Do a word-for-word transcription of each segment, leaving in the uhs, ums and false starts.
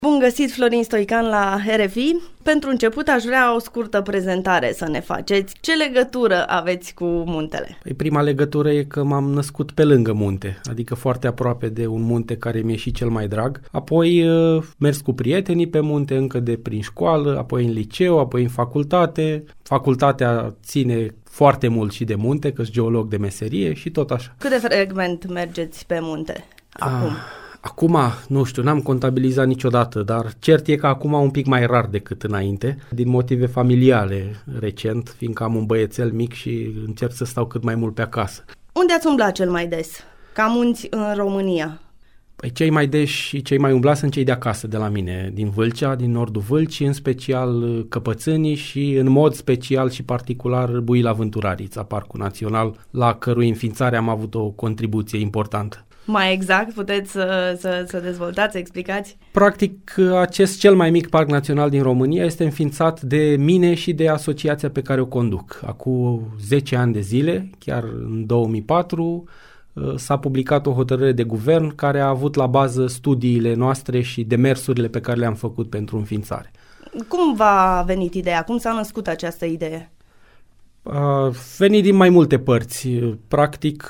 Bun găsit, Florin Stoican la R F I. Pentru început aș vrea o scurtă prezentare să ne faceți. Ce legătură aveți cu muntele? Păi prima legătură e că m-am născut pe lângă munte, adică foarte aproape de un munte care mi-e și cel mai drag. Apoi mers cu prietenii pe munte încă de prin școală, apoi în liceu, apoi în facultate. Facultatea ține foarte mult și de munte, că-s geolog de meserie și tot așa. Cât de frecvent mergeți pe munte acum? Ah. Acum, nu știu, n-am contabilizat niciodată, dar cert e că acum un pic mai rar decât înainte, din motive familiale recent, fiindcă am un băiețel mic și încerc să stau cât mai mult pe acasă. Unde ați umblat cel mai des? Ca munți în România? Păi cei mai des și cei mai umblați sunt cei de acasă, de la mine, din Vâlcea, din nordul Vâlcii, în special Căpățânii și în mod special și particular Buila Vânturarița, Parcul Național, la cărui înființare am avut o contribuție importantă. Mai exact, puteți să, să, să dezvoltați, să explicați? Practic, acest cel mai mic parc național din România este înființat de mine și de asociația pe care o conduc. Acum zece ani de zile, chiar în două mii patru, s-a publicat o hotărâre de guvern care a avut la bază studiile noastre și demersurile pe care le-am făcut pentru înființare. Cum v-a venit ideea? Cum s-a născut această idee? A venit din mai multe părți. Practic,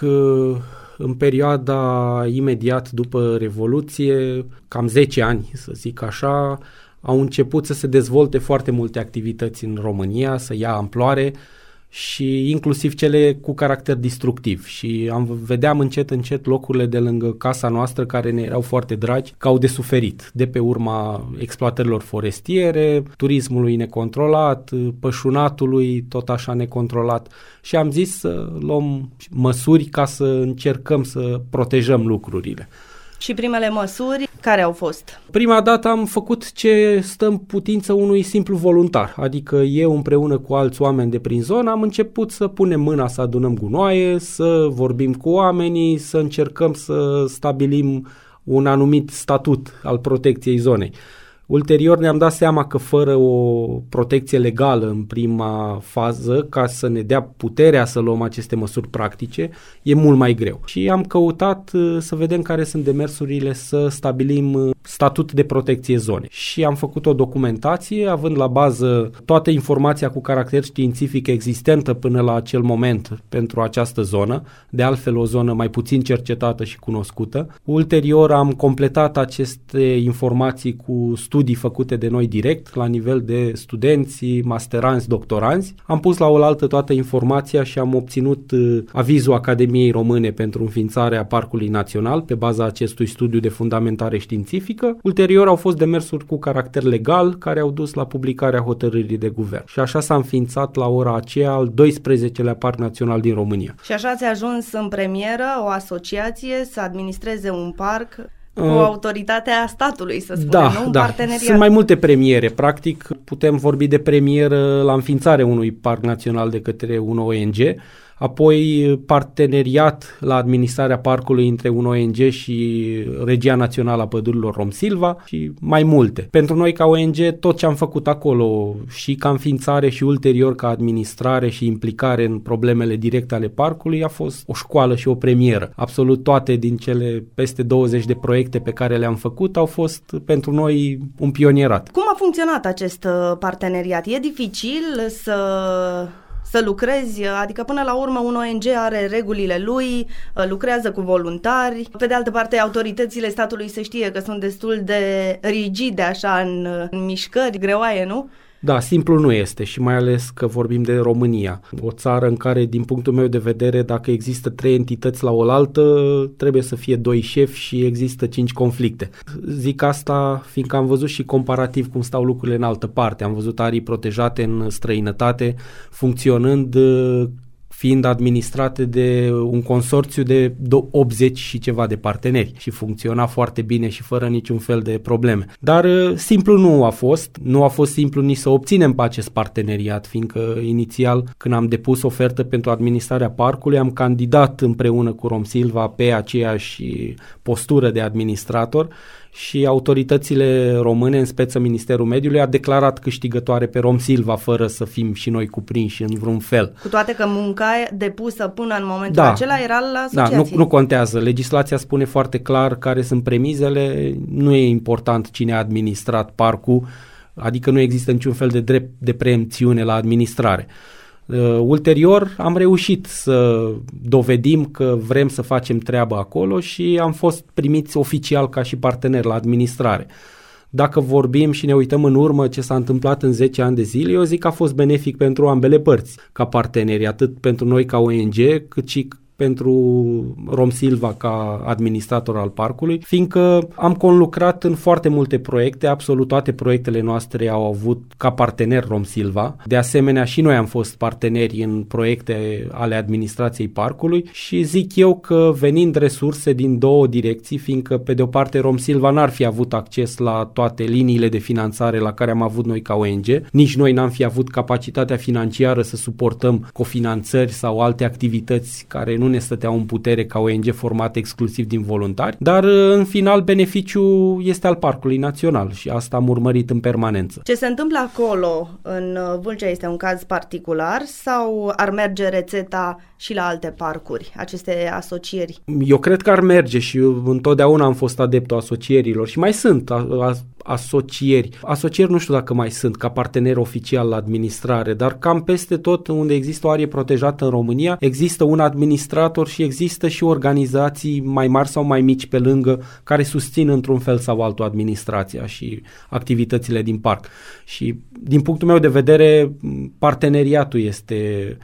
în perioada imediat după Revoluție, cam zece ani, să zic așa, au început să se dezvolte foarte multe activități în România, să ia amploare și inclusiv cele cu caracter destructiv. Și am vedeam încet, încet locurile de lângă casa noastră care ne erau foarte dragi, că au de suferit de pe urma exploatărilor forestiere, turismului necontrolat, pășunatului tot așa necontrolat. Și am zis să luăm măsuri ca să încercăm să protejăm lucrurile. Și primele măsuri care au fost? Prima dată am făcut ce stă în putință unui simplu voluntar, adică eu împreună cu alți oameni de prin zonă am început să punem mâna să adunăm gunoaie, să vorbim cu oamenii, să încercăm să stabilim un anumit statut al protecției zonei. Ulterior ne-am dat seama că fără o protecție legală în prima fază, ca să ne dea puterea să luăm aceste măsuri practice, e mult mai greu. Și am căutat să vedem care sunt demersurile să stabilim statut de protecție zone. Și am făcut o documentație, având la bază toată informația cu caracter științific existentă până la acel moment pentru această zonă, de altfel o zonă mai puțin cercetată și cunoscută. Ulterior am completat aceste informații cu studii făcute de noi direct, la nivel de studenți, masteranți, doctoranți. Am pus la oaltă toată informația și am obținut uh, avizul Academiei Române pentru înființarea Parcului Național pe baza acestui studiu de fundamentare științifică. Ulterior au fost demersuri cu caracter legal care au dus la publicarea hotărârii de guvern. Și așa s-a înființat la ora aceea al doisprezecelea Parc Național din România. Și așa ți-a ajuns în premieră o asociație să administreze un parc cu autoritatea statului, să spunem, da, nu? Un da. parteneriat. Sunt mai multe premiere. Practic, putem vorbi de premieră la înființarea unui parc național de către un O N G, apoi parteneriat la administrarea parcului între un O N G și Regia Națională a Pădurilor Romsilva și mai multe. Pentru noi ca O N G tot ce am făcut acolo și ca înființare și ulterior ca administrare și implicare în problemele directe ale parcului a fost o școală și o premieră. Absolut toate din cele peste douăzeci de proiecte pe care le-am făcut au fost pentru noi un pionierat. Cum a funcționat acest parteneriat? E dificil să... să lucrezi, adică până la urmă un O N G are regulile lui, lucrează cu voluntari. Pe de altă parte, autoritățile statului se știe că sunt destul de rigide așa în, în mișcări, greoaie, nu? Da, simplu nu este și mai ales că vorbim de România, o țară în care, din punctul meu de vedere, dacă există trei entități la oaltă, trebuie să fie doi șefi și există cinci conflicte. Zic asta fiindcă am văzut și comparativ cum stau lucrurile în altă parte. Am văzut arii protejate în străinătate funcționând, fiind administrate de un consorțiu de optzeci și ceva de parteneri și funcționa foarte bine și fără niciun fel de probleme. Dar simplu nu a fost, nu a fost simplu nici să obținem pe acest parteneriat, fiindcă inițial când am depus ofertă pentru administrarea parcului am candidat împreună cu Romsilva pe aceeași postură de administrator, și autoritățile române, în speță Ministerul Mediului, a declarat câștigătoare pe Rom Silva fără să fim și noi cuprinși în vreun fel. Cu toate că munca depusă până în momentul da, acela era la asociație. Da, nu, nu contează. Legislația spune foarte clar care sunt premizele, nu e important cine a administrat parcul, adică nu există niciun fel de drept de preemțiune la administrare. Uh, ulterior am reușit să dovedim că vrem să facem treaba acolo și am fost primiți oficial ca și partener la administrare. Dacă vorbim și ne uităm în urmă ce s-a întâmplat în zece ani de zile, eu zic că a fost benefic pentru ambele părți ca parteneri, atât pentru noi ca O N G, cât și pentru Rom Silva ca administrator al parcului, fiindcă am conlucrat în foarte multe proiecte, absolut toate proiectele noastre au avut ca partener Rom Silva. De asemenea, și noi am fost parteneri în proiecte ale administrației parcului și zic eu că venind resurse din două direcții, fiindcă pe de o parte Rom Silva n-ar fi avut acces la toate liniile de finanțare la care am avut noi ca O N G, nici noi n-am fi avut capacitatea financiară să suportăm cofinanțări sau alte activități care nu ne stăteau în putere ca O N G format exclusiv din voluntari, dar în final beneficiul este al Parcului Național și asta am urmărit în permanență. Ce se întâmplă acolo în Vâlcea este un caz particular sau ar merge rețeta și la alte parcuri, aceste asocieri? Eu cred că ar merge și eu întotdeauna am fost adeptul asocierilor și mai sunt a, a, asocieri. Asocieri nu știu dacă mai sunt ca partener oficial la administrare, dar cam peste tot unde există o arie protejată în România, există un administrator și există și organizații mai mari sau mai mici pe lângă care susțin într-un fel sau altul administrația și activitățile din parc. Și din punctul meu de vedere, parteneriatul este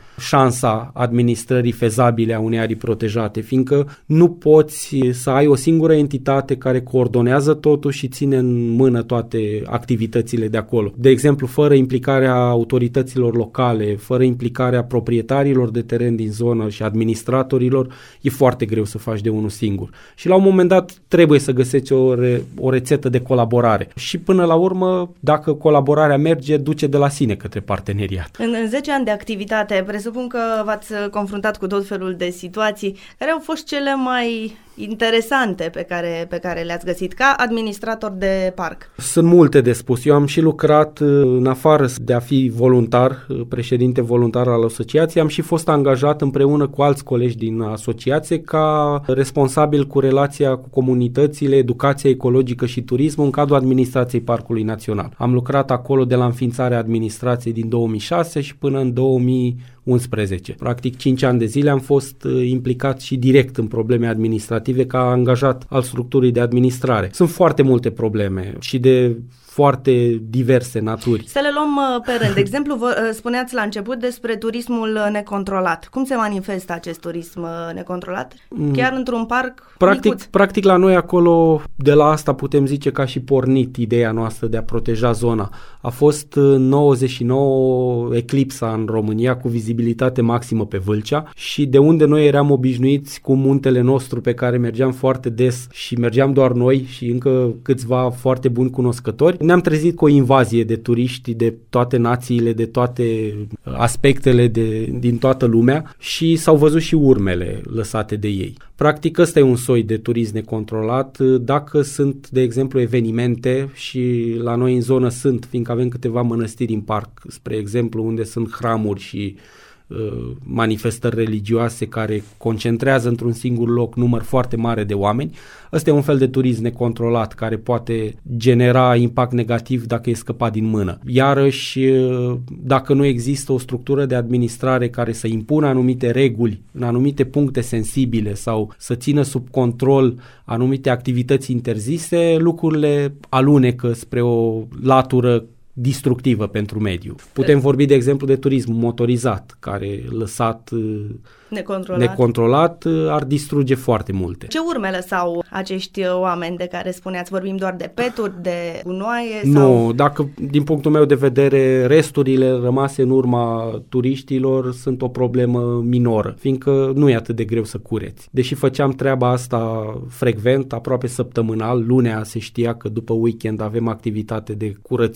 șansa administrării fezabile a unei arii protejate, fiindcă nu poți să ai o singură entitate care coordonează totul și ține în mână toate activitățile de acolo. De exemplu, fără implicarea autorităților locale, fără implicarea proprietarilor de teren din zonă și administratorilor, e foarte greu să faci de unul singur. Și la un moment dat trebuie să găsești o, re, o rețetă de colaborare. Și până la urmă, dacă colaborarea merge, duce de la sine către parteneriat. În, în zece ani de activitate, presupun că v-ați confruntat cu tot felul de situații. Care au fost cele mai interesante pe care, pe care le-ați găsit ca administrator de parc? Sunt multe de spus. Eu am și lucrat în afară de a fi voluntar, președinte voluntar al asociației, am și fost angajat împreună cu alți colegi din asociație ca responsabil cu relația cu comunitățile, educația ecologică și turismul în cadrul administrației Parcului Național. Am lucrat acolo de la înființarea administrației din două mii șase și până în două mii unsprezece. Practic cinci ani de zile am fost implicat și direct în probleme administrative ca angajat al structurii de administrare. Sunt foarte multe probleme și de foarte diverse naturi. Să le luăm pe rând. De exemplu, vă spuneați la început despre turismul necontrolat. Cum se manifestă acest turism necontrolat? Chiar într-un parc practic, micuț? Practic la noi acolo, de la asta putem zice că a și pornit ideea noastră de a proteja zona. A fost în nouăzeci și nouă eclipsa în România cu vizibilitate maximă pe Vâlcea și de unde noi eram obișnuiți cu muntele nostru pe care mergeam foarte des și mergeam doar noi și încă câțiva foarte buni cunoscători, ne-am trezit cu o invazie de turiști de toate națiile, de toate aspectele de, din toată lumea și s-au văzut și urmele lăsate de ei. Practic ăsta e un soi de turism necontrolat. Dacă sunt, de exemplu, evenimente și la noi în zonă sunt, fiindcă avem câteva mănăstiri în parc, spre exemplu, unde sunt hramuri și manifestări religioase care concentrează într-un singur loc număr foarte mare de oameni. Ăsta e un fel de turism necontrolat care poate genera impact negativ dacă e scăpat din mână. Iarăși, dacă nu există o structură de administrare care să impună anumite reguli în anumite puncte sensibile sau să țină sub control anumite activități interzise, lucrurile alunecă spre o latură distructivă pentru mediu. Putem vorbi, de exemplu, de turism motorizat, care lăsat necontrolat, necontrolat ar distruge foarte multe. Ce urme lăsau acești oameni de care spuneați? Vorbim doar de peturi, de gunoaie? Nu, sau... dacă, din punctul meu de vedere, resturile rămase în urma turiștilor sunt o problemă minoră, fiindcă nu e atât de greu să cureți. Deși făceam treaba asta frecvent, aproape săptămânal, lunea se știa că după weekend avem activitate de curățit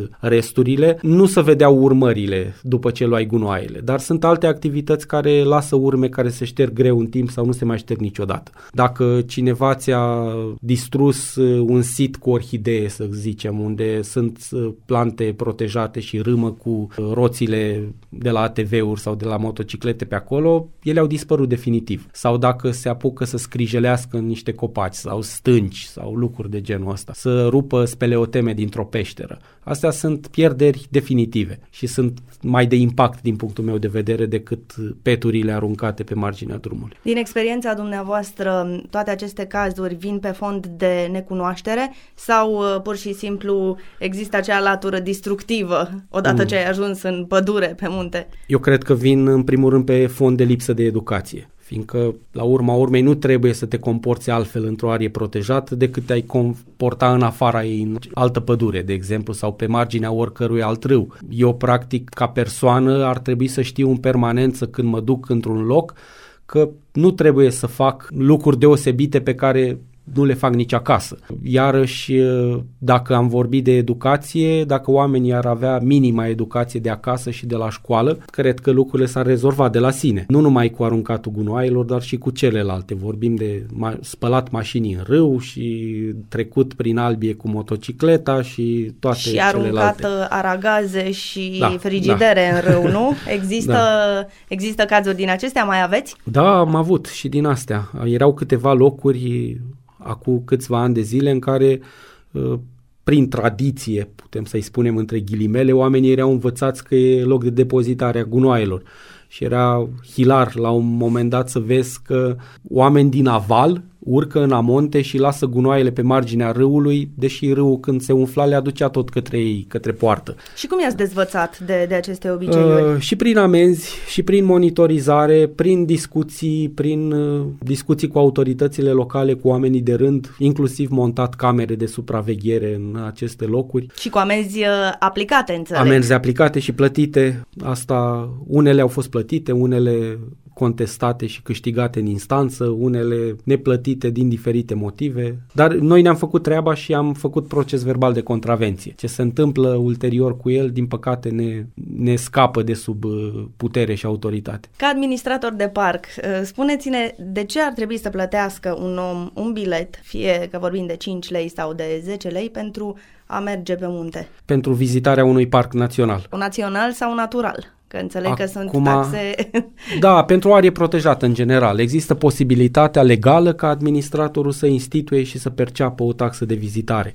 resturile, nu se vedeau urmările după ce luai gunoaiele, dar sunt alte activități care lasă urme care se șterg greu în timp sau nu se mai șterg niciodată. Dacă cineva ți-a distrus un sit cu orhidee, să zicem, unde sunt plante protejate și râmă cu roțile de la A T V-uri sau de la motociclete pe acolo, ele au dispărut definitiv. Sau dacă se apucă să scrijelească în niște copaci sau stânci sau lucruri de genul ăsta, să rupă speleoteme dintr-o peșteră. Astea sunt pierderi definitive și sunt mai de impact din punctul meu de vedere decât peturile aruncate pe marginea drumului. Din experiența dumneavoastră, toate aceste cazuri vin pe fond de necunoaștere sau uh, pur și simplu există acea latură distructivă odată mm. ce ai ajuns în pădure, pe munte? Eu cred că vin în primul rând pe fond de lipsă de educație, fiindcă la urma urmei nu trebuie să te comporți altfel într-o arie protejată decât te-ai comporta în afara ei, în altă pădure, de exemplu, sau pe marginea oricărui alt râu. Eu, practic, ca persoană, ar trebui să știu în permanență când mă duc într-un loc că nu trebuie să fac lucruri deosebite pe care nu le fac nici acasă. Iarăși, dacă am vorbit de educație, dacă oamenii ar avea minima educație de acasă și de la școală, cred că lucrurile s-ar rezolva de la sine. Nu numai cu aruncatul gunoaielor, dar și cu celelalte. Vorbim de ma- spălat mașinii în râu și trecut prin albie cu motocicleta și toate și celelalte. Și aruncat aragaze și da, frigidere da. în râu, nu? Există, da. există cazuri din acestea? Mai aveți? Da, am avut și din astea. Erau câteva locuri acum câțiva ani de zile în care, prin tradiție, putem să-i spunem între ghilimele, oamenii erau învățați că e loc de depozitare a gunoaielor. Și era hilar la un moment dat să vezi că oameni din aval urcă în amonte și lasă gunoaiele pe marginea râului, deși râul când se umfla le aducea tot către ei, către poartă. Și cum i-ați dezvățat de, de aceste obiceiuri? Uh, și prin amenzi, și prin monitorizare, prin discuții, prin uh, discuții cu autoritățile locale, cu oamenii de rând, inclusiv montat camere de supraveghere în aceste locuri. Și cu amenzi uh, aplicate, înțeleg. Amenzi aplicate și plătite. Asta, unele au fost plătite, unele contestate și câștigate în instanță, unele neplătite din diferite motive, dar noi ne-am făcut treaba și am făcut proces verbal de contravenție. Ce se întâmplă ulterior cu el, din păcate, ne, ne scapă de sub putere și autoritate. Ca administrator de parc, spuneți-ne de ce ar trebui să plătească un om un bilet, fie că vorbim de cinci lei sau de zece lei, pentru a merge pe munte? Pentru vizitarea unui parc național. Național sau natural? Că înțeleg Acum, că sunt taxe... Da, pentru o arie protejată în general. Există posibilitatea legală ca administratorul să instituie și să perceapă o taxă de vizitare.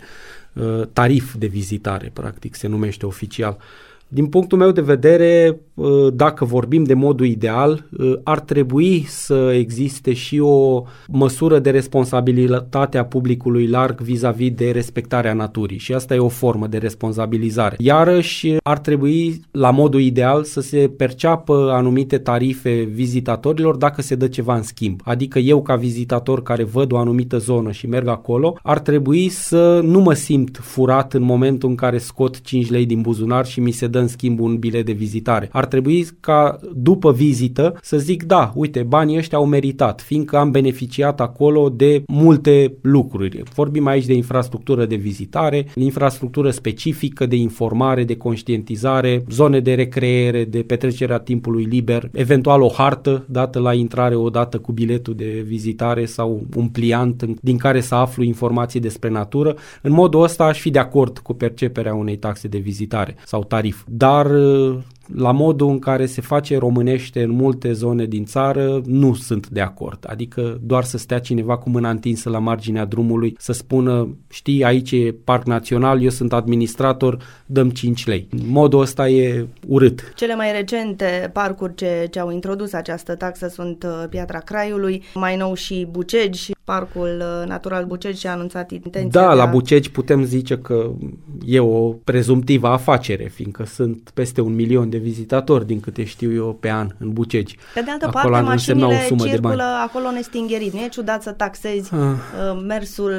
Tarif de vizitare, practic, se numește oficial. Din punctul meu de vedere, dacă vorbim de modul ideal, ar trebui să existe și o măsură de responsabilitate a publicului larg vis-a-vis de respectarea naturii și asta e o formă de responsabilizare. Iarăși, ar trebui, la modul ideal, să se perceapă anumite tarife vizitatorilor dacă se dă ceva în schimb. Adică eu, ca vizitator care văd o anumită zonă și merg acolo, ar trebui să nu mă simt furat în momentul în care scot cinci lei din buzunar și mi se dă în schimb un bilet de vizitare. Ar trebui ca după vizită să zic, da, uite, banii ăștia au meritat, fiindcă am beneficiat acolo de multe lucruri. Vorbim aici de infrastructură de vizitare, infrastructură specifică, de informare, de conștientizare, zone de recreere, de petrecerea timpului liber, eventual o hartă dată la intrare odată cu biletul de vizitare sau un pliant din care să aflu informații despre natură. În modul ăsta aș fi de acord cu perceperea unei taxe de vizitare sau tarif. Dar la modul în care se face românește în multe zone din țară, nu sunt de acord. Adică doar să stea cineva cu mâna întinsă la marginea drumului, să spună, știi, aici e parc național, eu sunt administrator, dăm cinci lei. Modul ăsta e urât. Cele mai recente parcuri ce, ce au introdus această taxă sunt Piatra Craiului, mai nou și Bucegi. Parcul Natural Bucegi și-a anunțat intenția. Da, de la a... Bucegi putem zice că e o prezumtivă afacere, fiindcă sunt peste un milion de vizitatori, din câte știu eu, pe an în Bucegi. Pe de altă acolo parte, mașinile o sumă circulă de bani. acolo nestingerit. Nu e ciudat să taxezi ah. mersul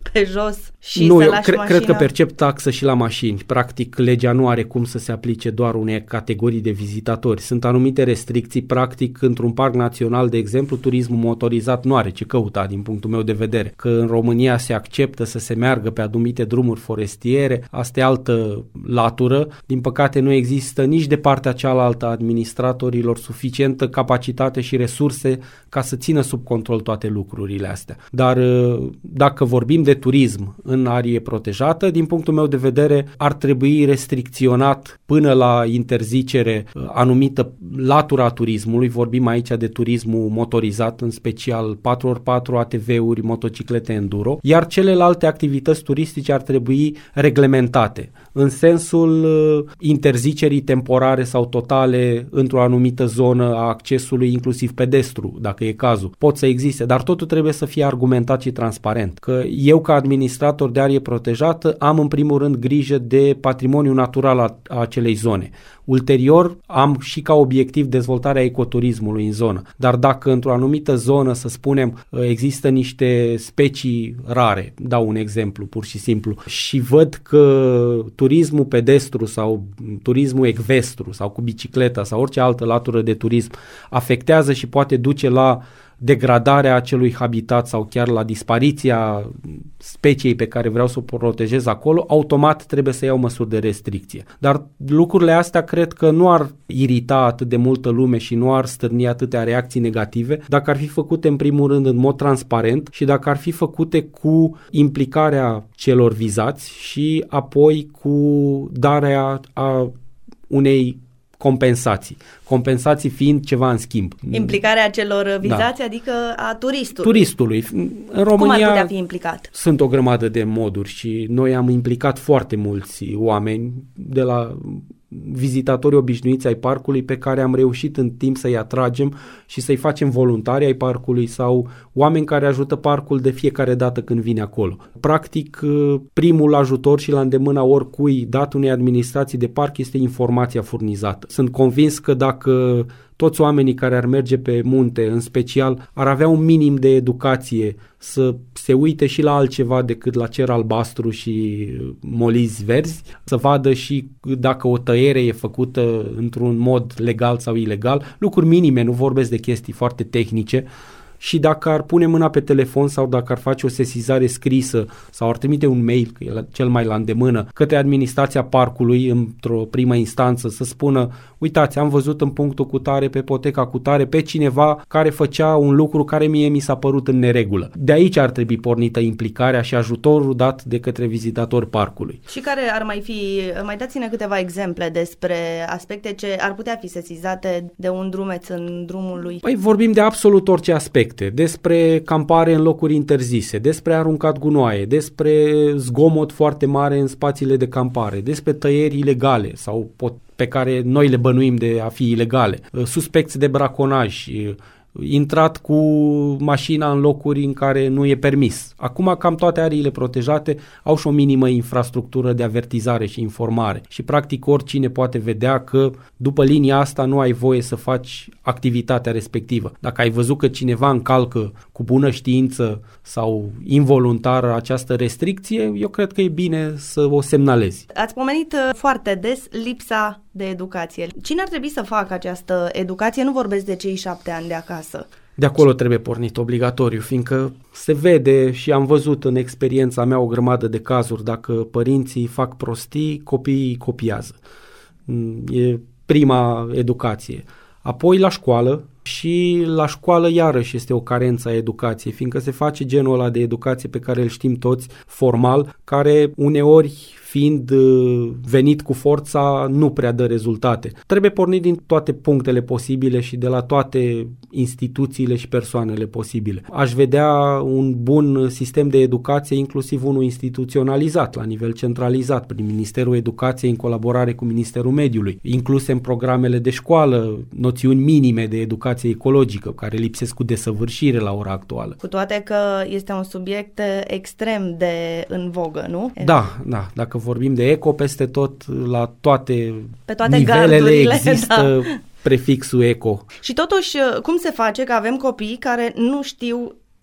pe jos și nu, să eu lași cre- mașina? cred că percep taxă și la mașini. Practic, legea nu are cum să se aplice doar unei categorii de vizitatori. Sunt anumite restricții. Practic, într-un parc național, de exemplu, turismul motorizat nu are ce căuta, din punctul meu de vedere. Că în România se acceptă să se meargă pe anumite drumuri forestiere, asta e altă latură. Din păcate, nu există nici de partea cealaltă a administratorilor suficientă capacitate și resurse ca să țină sub control toate lucrurile astea. Dar dacă vorbim de turism în arie protejată, din punctul meu de vedere, ar trebui restricționat până la interzicere anumită latura a turismului. Vorbim aici de turismul motorizat, în special patru pe patru A T V-uri, motociclete enduro, iar celelalte activități turistice ar trebui reglementate în sensul interzicerii temporare sau totale într-o anumită zonă a accesului, inclusiv pedestru, dacă e cazul. Pot să existe, dar totul trebuie să fie argumentat și transparent. Că eu, ca administrator de arie protejată, am în primul rând grijă de patrimoniul natural a, a acelei zone. Ulterior, am și ca obiectiv dezvoltarea ecoturismului în zonă. Dar dacă într-o anumită zonă, să spunem, există niște specii rare, dau un exemplu pur și simplu, și văd că turismul pedestru sau turismul ecvestru sau cu bicicleta sau orice altă latură de turism afectează și poate duce la degradarea acelui habitat sau chiar la dispariția speciei pe care vreau să o protejez acolo, automat trebuie să iau măsuri de restricție. Dar lucrurile astea cred că nu ar irita atât de multă lume și nu ar stârni atâtea reacții negative dacă ar fi făcute în primul rând în mod transparent și dacă ar fi făcute cu implicarea celor vizați și apoi cu darea a unei compensații. Compensații fiind ceva în schimb. Implicarea celor vizați, da. Adică a turistului. Turistului. În România cum ar putea fi implicat? Sunt o grămadă de moduri și noi am implicat foarte mulți oameni, de la vizitatori obișnuiți ai parcului pe care am reușit în timp să-i atragem și să-i facem voluntari ai parcului sau oameni care ajută parcul de fiecare dată când vine acolo. Practic, primul ajutor și la îndemâna oricui dat unei administrații de parc este informația furnizată. Sunt convins că dacă toți oamenii care ar merge pe munte, în special, ar avea un minim de educație, să se uite și la altceva decât la cer albastru și molizi verzi, să vadă și dacă o tăiere e făcută într-un mod legal sau ilegal, lucruri minime, nu vorbesc de chestii foarte tehnice, și dacă ar pune mâna pe telefon sau dacă ar face o sesizare scrisă sau ar trimite un mail, că e cel mai la îndemână, către administrația parcului într-o primă instanță să spună: uitați, am văzut în punctul cutare, pe poteca cutare, pe cineva care făcea un lucru care mie mi s-a părut în neregulă. De aici ar trebui pornită implicarea și ajutorul dat de către vizitatori parcului. Și care ar mai fi, mai dați-ne câteva exemple despre aspecte ce ar putea fi sesizate de un drumeț în drumul lui? Păi vorbim de absolut orice aspect. Despre campare în locuri interzise, despre aruncat gunoaie, despre zgomot foarte mare în spațiile de campare, despre tăieri ilegale sau pe care noi le bănuim de a fi ilegale, suspecți de braconaj, intrat cu mașina în locuri în care nu e permis. Acum cam toate ariile protejate au și o minimă infrastructură de avertizare și informare și practic oricine poate vedea că după linia asta nu ai voie să faci activitatea respectivă. Dacă ai văzut că cineva încalcă cu bună știință sau involuntar această restricție, eu cred că e bine să o semnalezi. Ați pomenit foarte des lipsa de educație. Cine ar trebui să facă această educație? Nu vorbesc de cei șapte ani de acasă. De acolo trebuie pornit obligatoriu, fiindcă se vede și am văzut în experiența mea o grămadă de cazuri, dacă părinții fac prostii, copiii copiază. E prima educație. Apoi la școală, și la școală iarăși este o carență a educației, fiindcă se face genul ăla de educație pe care îl știm toți, formal, care uneori, fiind venit cu forța, nu prea dă rezultate. Trebuie pornit din toate punctele posibile și de la toate instituțiile și persoanele posibile. Aș vedea un bun sistem de educație, inclusiv unul instituționalizat, la nivel centralizat, prin Ministerul Educației, în colaborare cu Ministerul Mediului, incluse în programele de școală noțiuni minime de educație ecologică, care lipsesc cu desăvârșire la ora actuală. Cu toate că este un subiect extrem de în vogă, nu? Da, da. Dacă vorbim de eco, peste tot, la toate, Pe toate nivelele gardurile, există da. prefixul eco. Și totuși, cum se face că avem copii care nu știu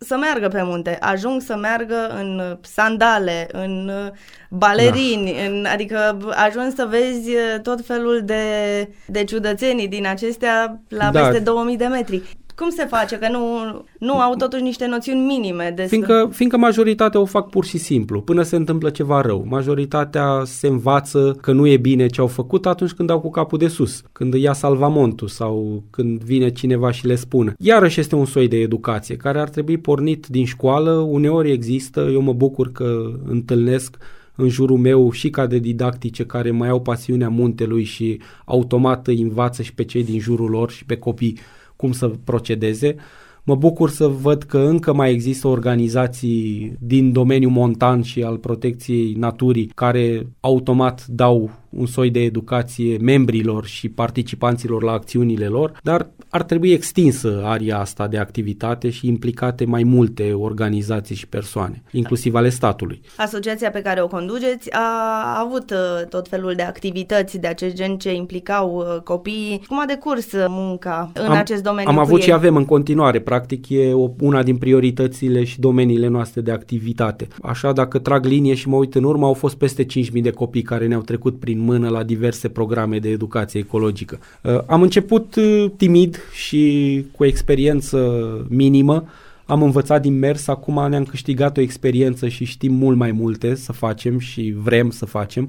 să meargă pe munte, ajung să meargă în sandale, în balerini, da. în, adică ajungi să vezi tot felul de, de ciudățenii din acestea la da. peste două mii de metri. Cum se face? Că nu, nu au totuși niște noțiuni minime despre... Fiindcă, fiindcă majoritatea o fac pur și simplu, până se întâmplă ceva rău. Majoritatea se învață că nu e bine ce au făcut atunci când dau cu capul de sus, când îi ia salvamontul sau când vine cineva și le spune. Iarăși este un soi de educație care ar trebui pornit din școală, uneori există, eu mă bucur că întâlnesc în jurul meu și cadre didactice care mai au pasiunea muntelui și automat îi învață și pe cei din jurul lor și pe copii cum să procedeze. Mă bucur să văd că încă mai există organizații din domeniul montan și al protecției naturii care automat dau un soi de educație membrilor și participanților la acțiunile lor, dar ar trebui extinsă aria asta de activitate și implicate mai multe organizații și persoane, inclusiv ale statului. Asociația pe care o conduceți a avut tot felul de activități de acest gen ce implicau copiii. Cum a decurs munca în am, acest domeniu? Am avut ei? Și avem în continuare. Practic e o, una din prioritățile și domeniile noastre de activitate. Așa, dacă trag linie și mă uit în urmă, au fost peste cinci mii de copii care ne-au trecut prin mână la diverse programe de educație ecologică. Am început timid și cu experiență minimă, am învățat din mers, acum ne-am câștigat o experiență și știm mult mai multe să facem și vrem să facem.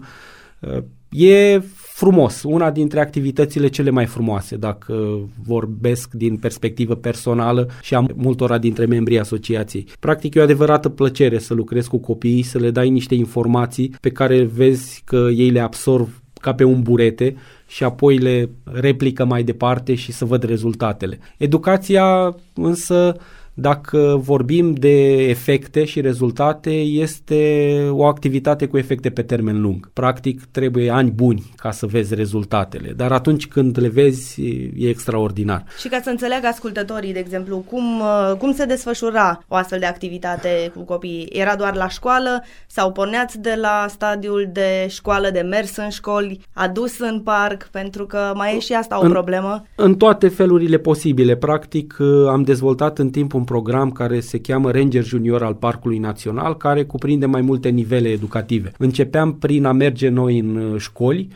E frumos, una dintre activitățile cele mai frumoase, dacă vorbesc din perspectivă personală și am multora dintre membrii asociației. Practic e o adevărată plăcere să lucrezi cu copiii, să le dai niște informații pe care vezi că ei le absorb ca pe un burete și apoi le replică mai departe și să văd rezultatele. Educația însă, dacă vorbim de efecte și rezultate, este o activitate cu efecte pe termen lung. Practic trebuie ani buni ca să vezi rezultatele, dar atunci când le vezi e extraordinar. Și ca să înțeleagă ascultătorii, de exemplu, cum, cum se desfășura o astfel de activitate cu copiii? Era doar la școală sau porneați de la stadiul de școală, de mers în școli, adus în parc, pentru că mai e și asta o în, problemă? În toate felurile posibile. Practic am dezvoltat în timp un program care se cheamă Ranger Junior al Parcului Național, care cuprinde mai multe nivele educative. Începeam prin a merge noi în școli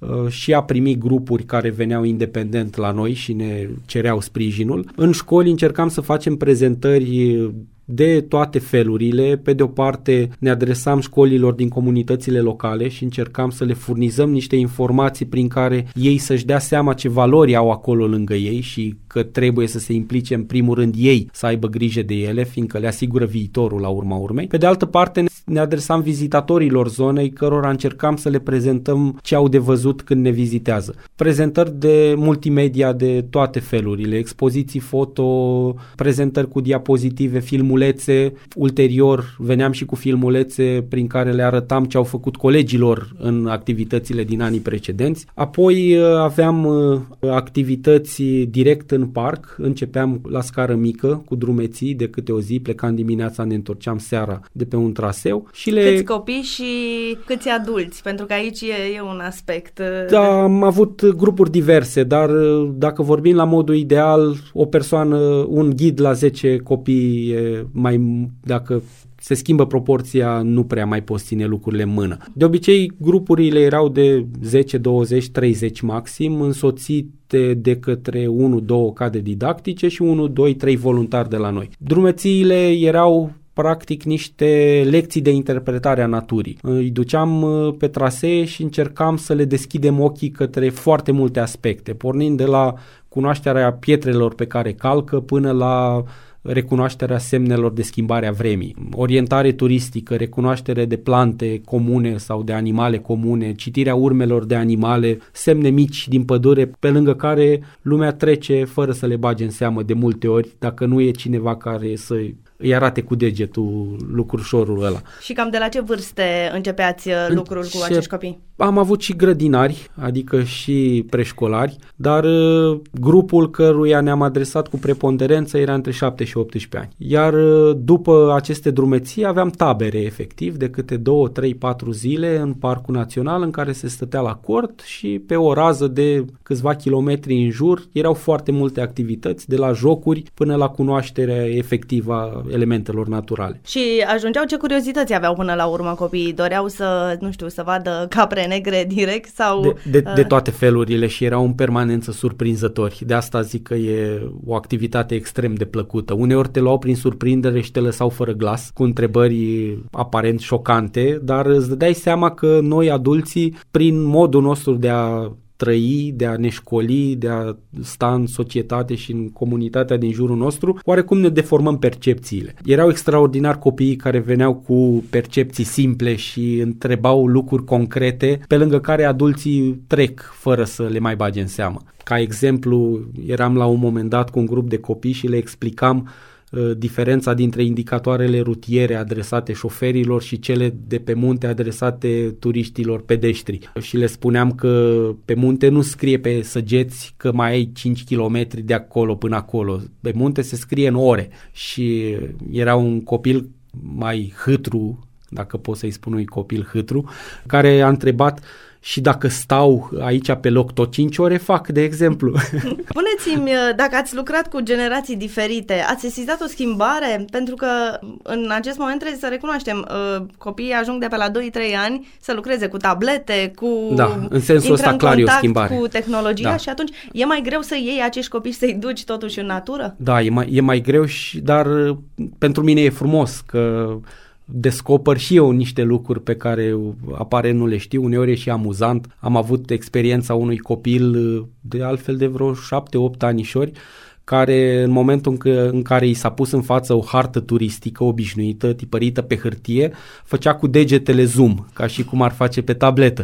și a primi grupuri care veneau independent la noi și ne cereau sprijinul. În școli încercam să facem prezentări de toate felurile. Pe de o parte ne adresam școlilor din comunitățile locale și încercam să le furnizăm niște informații prin care ei să-și dea seama ce valori au acolo lângă ei și că trebuie să se implice în primul rând ei să aibă grijă de ele, fiindcă le asigură viitorul la urma urmei. Pe de altă parte ne adresam vizitatorilor zonei, cărora încercam să le prezentăm ce au de văzut când ne vizitează. Prezentări de multimedia de toate felurile, expoziții foto, prezentări cu diapozitive, filmulețe. Ulterior veneam și cu filmulețe prin care le arătam ce au făcut colegilor în activitățile din anii precedenți. Apoi aveam activități direct în parc, începeam la scară mică cu drumeții de câte o zi, plecam dimineața, ne întorceam seara de pe un traseu. Și le... Câți copii și câți adulți? Pentru că aici e, e un aspect. Da, am avut grupuri diverse, dar dacă vorbim la modul ideal, o persoană, un ghid la zece copii, e mai, dacă se schimbă proporția, nu prea mai poți ține lucrurile în mână. De obicei, grupurile erau de zece, douăzeci, treizeci maxim, însoțite de către unu doi cadre didactice și unu doi trei voluntari de la noi. Drumețiile erau practic niște lecții de interpretare a naturii. Îi duceam pe trasee și încercam să le deschidem ochii către foarte multe aspecte, pornind de la cunoașterea pietrelor pe care calcă până la recunoașterea semnelor de schimbare a vremii, orientare turistică, recunoaștere de plante comune sau de animale comune, citirea urmelor de animale, semne mici din pădure pe lângă care lumea trece fără să le bage în seamă de multe ori, dacă nu e cineva care să îi arate cu degetul lucrușorul ăla. Și cam de la ce vârste începeați lucrul cu acești copii? Am avut și grădinari, adică și preșcolari, dar uh, grupul căruia ne-am adresat cu preponderență era între șapte și optsprezece ani. Iar uh, după aceste drumeții aveam tabere efectiv de câte două, trei, patru zile în Parcul Național în care se stătea la cort și pe o rază de câțiva kilometri în jur erau foarte multe activități, de la jocuri până la cunoașterea efectivă a elementelor naturale. Și ajungeau, ce curiozități aveau până la urmă copiii? Doreau să, nu știu, să vadă capre negre direct sau... De, de, de toate felurile și erau în permanență surprinzători. De asta zic că e o activitate extrem de plăcută. Uneori te luau prin surprindere și te lăsau fără glas, cu întrebări aparent șocante, dar îți dădeai seama că noi, adulții, prin modul nostru de a trăi, de a ne școli, de a sta în societate și în comunitatea din jurul nostru, oarecum ne deformăm percepțiile. Erau extraordinar copiii care veneau cu percepții simple și întrebau lucruri concrete, pe lângă care adulții trec fără să le mai bage în seamă. Ca exemplu, eram la un moment dat cu un grup de copii și le explicam diferența dintre indicatoarele rutiere adresate șoferilor și cele de pe munte adresate turiștilor pedestri. Și le spuneam că pe munte nu scrie pe săgeți că mai ai cinci kilometri de acolo până acolo. Pe munte se scrie în ore. Și era un copil mai hâtru, dacă pot să-i spun unui copil hâtru, care a întrebat: și dacă stau aici pe loc tot cinci ore fac, de exemplu. Spuneți-mi, dacă ați lucrat cu generații diferite, ați sesizat o schimbare? Pentru că în acest moment trebuie să recunoaștem, copiii ajung de pe la doi trei ani să lucreze cu tablete, cu... Da, în sensul ăsta clar e o schimbare. Cu tehnologia, da. Și atunci e mai greu să iei acești copii să-i duci totuși în natură? Da, e mai, e mai greu, și, dar pentru mine e frumos că descoper și eu niște lucruri pe care aparent nu le știu, uneori e și amuzant. Am avut experiența unui copil de altfel de vreo șapte opt anișori, care în momentul în, că, în care i s-a pus în față o hartă turistică obișnuită, tipărită pe hârtie, făcea cu degetele zoom, ca și cum ar face pe tabletă.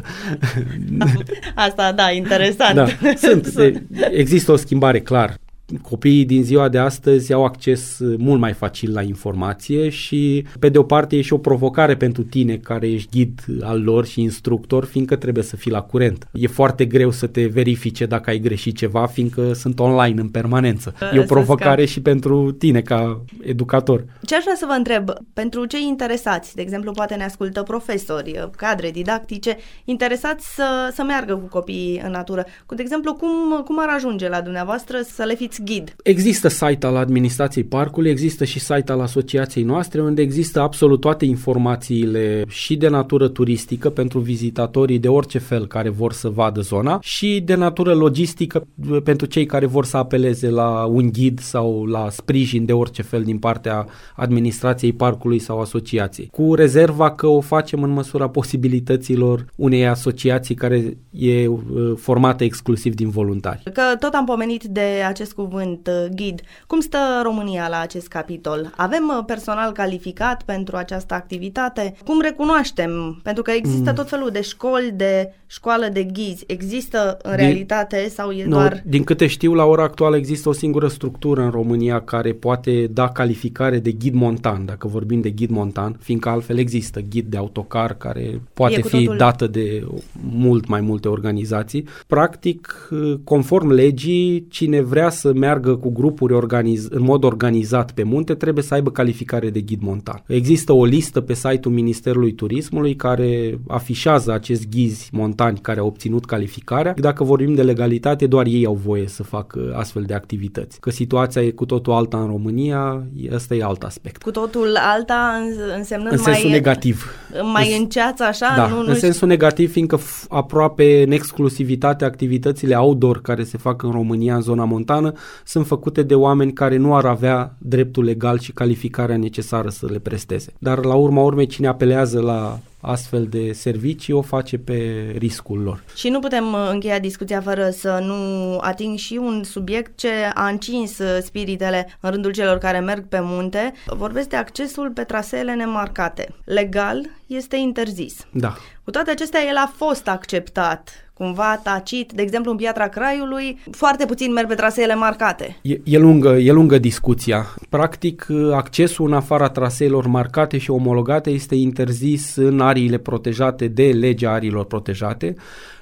Asta, da, interesant. Da, sunt, există o schimbare, clar. Copiii din ziua de astăzi au acces mult mai facil la informație și, pe de o parte, e și o provocare pentru tine care ești ghid al lor și instructor, fiindcă trebuie să fii la curent. E foarte greu să te verifice dacă ai greșit ceva, fiindcă sunt online în permanență. E o provocare și pentru tine ca educator. Ce aș vrea să vă întreb, pentru cei interesați, de exemplu, poate ne ascultă profesori, cadre didactice, interesați să, să meargă cu copiii în natură. De exemplu, cum, cum ar ajunge la dumneavoastră să le fiți ghid? Există site al administrației parcului, există și site al asociației noastre, unde există absolut toate informațiile și de natură turistică pentru vizitatorii de orice fel care vor să vadă zona și de natură logistică pentru cei care vor să apeleze la un ghid sau la sprijin de orice fel din partea administrației parcului sau asociației. Cu rezerva că o facem în măsura posibilităților unei asociații care e formată exclusiv din voluntari. Că tot am pomenit de acest cuvânt, ghid. Cum stă România la acest capitol? Avem personal calificat pentru această activitate? Cum recunoaștem? Pentru că există mm. tot felul de școli, de școală de ghizi. Există în din, realitate sau e nu, doar... Din câte știu, la ora actuală există o singură structură în România care poate da calificare de ghid montan, dacă vorbim de ghid montan, fiindcă altfel există ghid de autocar care poate fi totul... dată de mult mai multe organizații. Practic, conform legii, cine vrea să meargă cu grupuri organiz- în mod organizat pe munte trebuie să aibă calificare de ghid montan. Există o listă pe site-ul Ministerului Turismului care afișează acești ghizi montani care au obținut calificarea. Dacă vorbim de legalitate, doar ei au voie să facă astfel de activități. Că situația e cu totul alta în România, ăsta e alt aspect. Cu totul alta însemnând în sensul mai, negativ. Mai în ceață, așa? Da, nu, nu în sensul negativ, fiindcă f- aproape în exclusivitate activitățile outdoor care se fac în România, în zona montană, sunt făcute de oameni care nu ar avea dreptul legal și calificarea necesară să le presteze. Dar la urma urmei, cine apelează la astfel de servicii o face pe riscul lor. Și nu putem încheia discuția fără să nu ating și un subiect ce a încins spiritele în rândul celor care merg pe munte. Vorbesc de accesul pe traseele nemarcate. Legal este interzis. Da. Cu toate acestea, el a fost acceptat cumva tacit, de exemplu în Piatra Craiului, foarte puțin merg pe traseele marcate. E, e, lungă, e lungă discuția. Practic, accesul în afara traseelor marcate și omologate este interzis în ariile protejate de legea ariilor protejate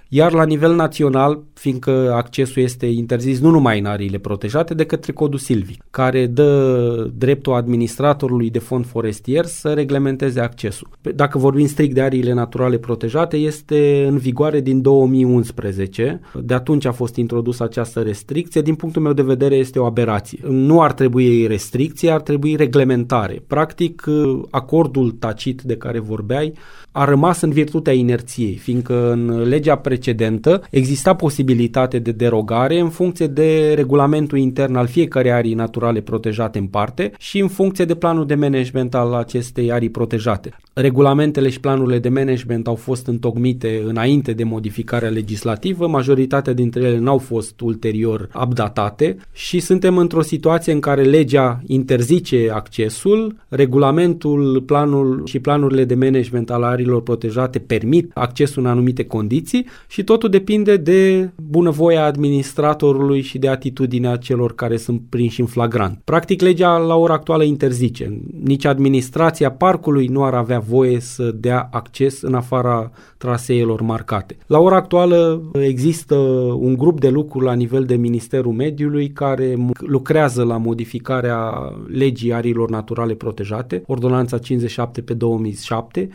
iar la nivel național, fiindcă accesul este interzis nu numai în ariile protejate, de către Codul Silvic, care dă dreptul administratorului de fond forestier să reglementeze accesul. Dacă vorbim strict de ariile naturale protejate, este în vigoare din două mii unsprezece. De atunci a fost introdusă această restricție. Din punctul meu de vedere este o aberație. Nu ar trebui restricție, ar trebui reglementare. Practic, acordul tacit de care vorbeai a rămas în virtutea inerției, fiindcă în legea precedentă exista posibilitate de derogare în funcție de regulamentul intern al fiecărei arii naturale protejate în parte și în funcție de planul de management al acestei arii protejate. Regulamentele și planurile de management au fost întocmite înainte de modificarea legislativă, majoritatea dintre ele n-au fost ulterior updatate și suntem într-o situație în care legea interzice accesul, regulamentul, planul și planurile de management al arii protejate permit accesul în anumite condiții și totul depinde de bunăvoia administratorului și de atitudinea celor care sunt prinși în flagrant. Practic, legea la ora actuală interzice. Nici administrația parcului nu ar avea voie să dea acces în afara traseelor marcate. La ora actuală există un grup de lucru la nivel de Ministerul Mediului care lucrează la modificarea legii ariilor naturale protejate, ordonanța cincizeci și șapte pe două mii șapte,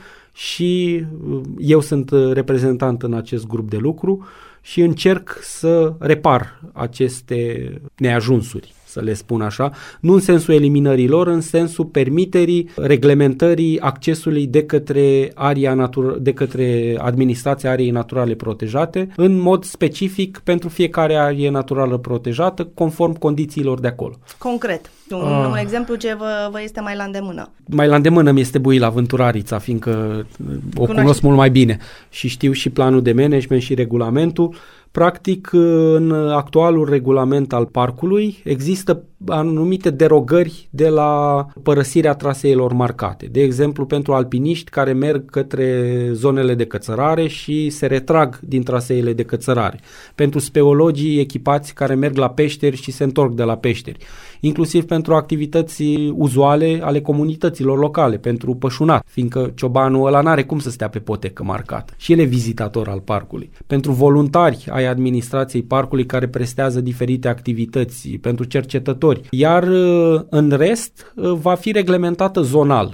și eu sunt reprezentant în acest grup de lucru și încerc să repar aceste neajunsuri, să le spun așa, nu în sensul eliminării lor, în sensul permiterii, reglementării accesului de către, aria natur- de către administrația ariei naturale protejate, în mod specific pentru fiecare arie naturală protejată, conform condițiilor de acolo. Concret, un, ah. un exemplu ce vă, vă este mai la îndemână. Mai la îndemână mi este Buila Vânturarița, fiindcă o Cunoaște. cunosc mult mai bine și știu și planul de management și regulamentul. Practic, în actualul regulament al parcului există anumite derogări de la părăsirea traseelor marcate. De exemplu, pentru alpiniști care merg către zonele de cățărare și se retrag din traseele de cățărare. Pentru speologii echipați care merg la peșteri și se întorc de la peșteri. Inclusiv pentru activități uzuale ale comunităților locale, pentru pășunat, fiindcă ciobanul ăla n-are cum să stea pe potecă marcată. Și el e vizitator al parcului. Pentru voluntari ai administrației parcului care prestează diferite activități, pentru cercetători. Iar în rest va fi reglementată zonal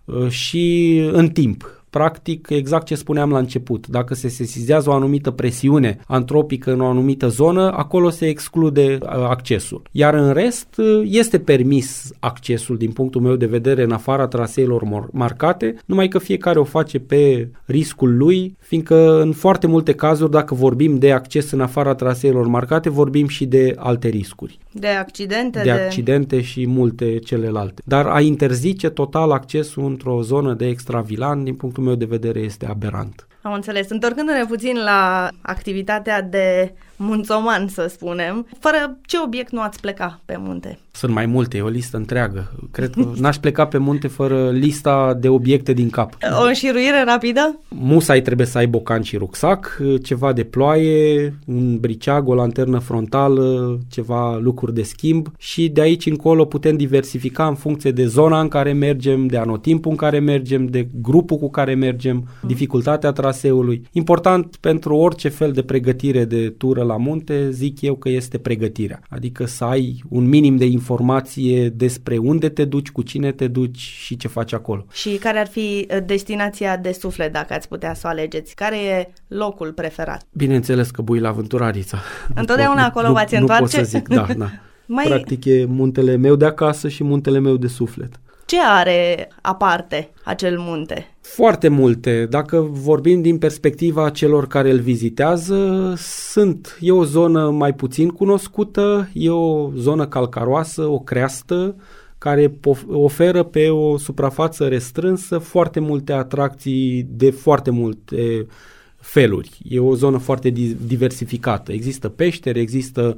și în timp. Practic, exact ce spuneam la început, dacă se sesizează o anumită presiune antropică în o anumită zonă, acolo se exclude accesul. Iar în rest, este permis accesul din punctul meu de vedere în afara traseelor marcate, numai că fiecare o face pe riscul lui, fiindcă în foarte multe cazuri, dacă vorbim de acces în afara traseelor marcate, vorbim și de alte riscuri. De accidente. De, de accidente și multe celelalte. Dar a interzice total accesul într-o zonă de extravilan, din punctul meu de vedere, este aberant. Am înțeles. Întorcându-ne puțin la activitatea de munțoman, să spunem, fără ce obiect nu ați pleca pe munte? Sunt mai multe, e o listă întreagă. Cred că n-aș pleca pe munte fără lista de obiecte din cap. O înșiruire rapidă? Musai trebuie să ai bocan și rucsac, ceva de ploaie, un briceag, o lanternă frontală, ceva lucruri de schimb și de aici încolo putem diversifica în funcție de zona în care mergem, de anotimpul în care mergem, de grupul cu care mergem, dificultatea traseului. Important pentru orice fel de pregătire de tură la munte, zic eu că este pregătirea. Adică să ai un minim de informație despre unde te duci, cu cine te duci și ce faci acolo. Și care ar fi destinația de suflet, dacă ați putea să o alegeți? Care e locul preferat? Bineînțeles că Buila Vânturarița. Întotdeauna acolo nu, v-ați întoarce? Nu pot să zic, da, da. Mai... Practic e muntele meu de acasă și muntele meu de suflet. Ce are aparte acel munte? Foarte multe. Dacă vorbim din perspectiva celor care îl vizitează, sunt. E o zonă mai puțin cunoscută, e o zonă calcaroasă, o creastă, care oferă pe o suprafață restrânsă foarte multe atracții de foarte multe feluri. E o zonă foarte diversificată. Există peșteri, există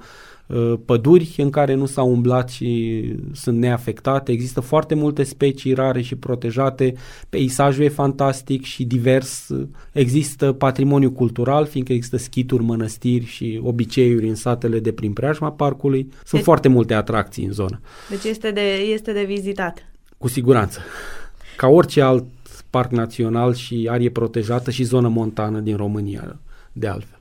păduri în care nu s-au umblat și sunt neafectate, există foarte multe specii rare și protejate, peisajul e fantastic și divers, există patrimoniu cultural, fiindcă există schituri, mănăstiri și obiceiuri în satele de prin preajma parcului, sunt deci, foarte multe atracții în zonă. Deci este de, este de vizitat. Cu siguranță. Ca orice alt parc național și arie protejată și zonă montană din România, de altfel.